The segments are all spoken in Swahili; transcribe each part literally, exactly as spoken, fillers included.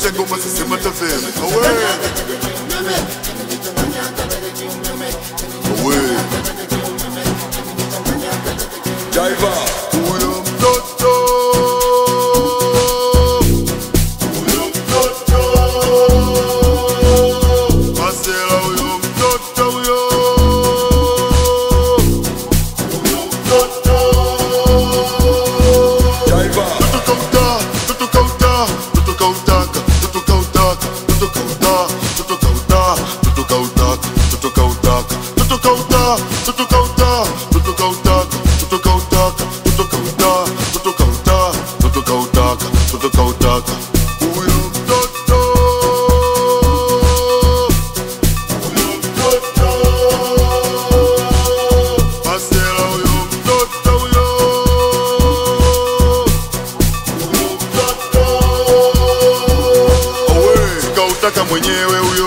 Kisha ngoma sisi mataveni. Awe Awe Jaiva huyo mtoto, huyo mtoto Masela, huyo mtoto huyo, huyo mtoto Jaiva Toto kauta, toto kauta, toto kautaka, toto kautaka, toto kauta, toto kauta, toto kautaka, toto kautaka, toto kauta, toto kauta, toto kautaka, toto kautaka, toto kauta, toto kauta, toto kautaka, toto kautaka. Huyo mtoto, huyo mtoto Masela, huyo mtoto huyo, huyo mtoto Awe kautaka mwenyewe huyo,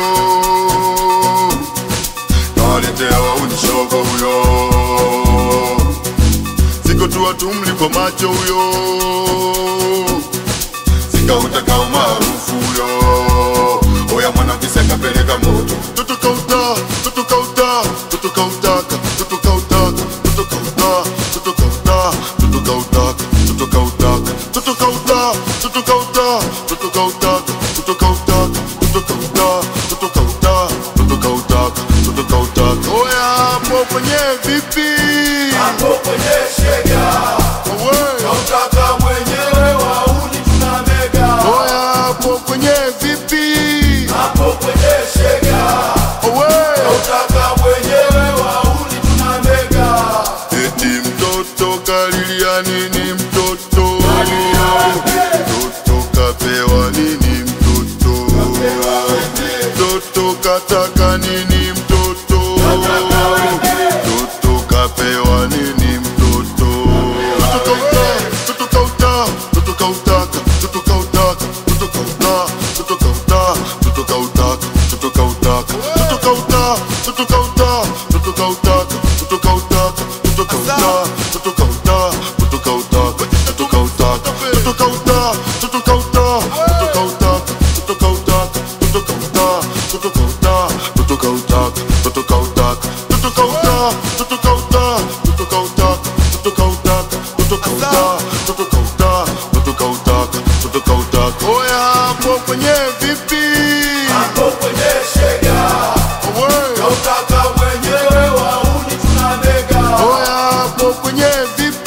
nawaletea unishogo huyo, siko tu watumli kwa macho huyo, sikautaka umaarufu huyo, oya mwana kiseka peleka moto. Toto kauta, toto kauta, toto kautaka, toto kautaka, toto kauta, toto kauta, toto kautaka, toto kautaka, toto kauta, toto kauta, toto kautaka, toto kautaka, toto kauta, toto kauta, toto kautaka, toto kautaka. Oya hapo kwenye vipi? Hapo kwenye shega Awe kautaka mwenyewe wauni tunamega. Oya hapo kwenye vipi? Hapo kwenye shega Awe kautaka mwenyewe wauni tunamega. eti mtoto kalilia nini mtoto? Mtoto kapewa nini mtoto? Mtoto kataka nini mtoto? Mtoto kapewa nini mtoto? Mtoto kauta, mtoto kautaka, mtoto kautaka, mtoto kauta, mtoto kauta, mtoto kautaka, mtoto kautaka, mtoto kauta, mtoto kauta, mtoto kautaka, mtoto kautaka, mtoto kauta, mtoto kauta, mtoto kautaka, mtoto kautaka, mtoto kauta, mtoto kauta, mtoto kautaka, mtoto kautaka, mtoto kauta, mtoto kauta, mtoto kautaka, mtoto kautaka, mtoto kauta, mtoto kauta, mtoto kautaka, mtoto kautaka, mtoto kauta, mtoto kauta, mtoto kautaka, mtoto kautaka. Oya hapo kwenye vipi? Hapo kwenye shega Awe kautaka mwenyewe wauni tunamega. Oya hapo kwenye vipi?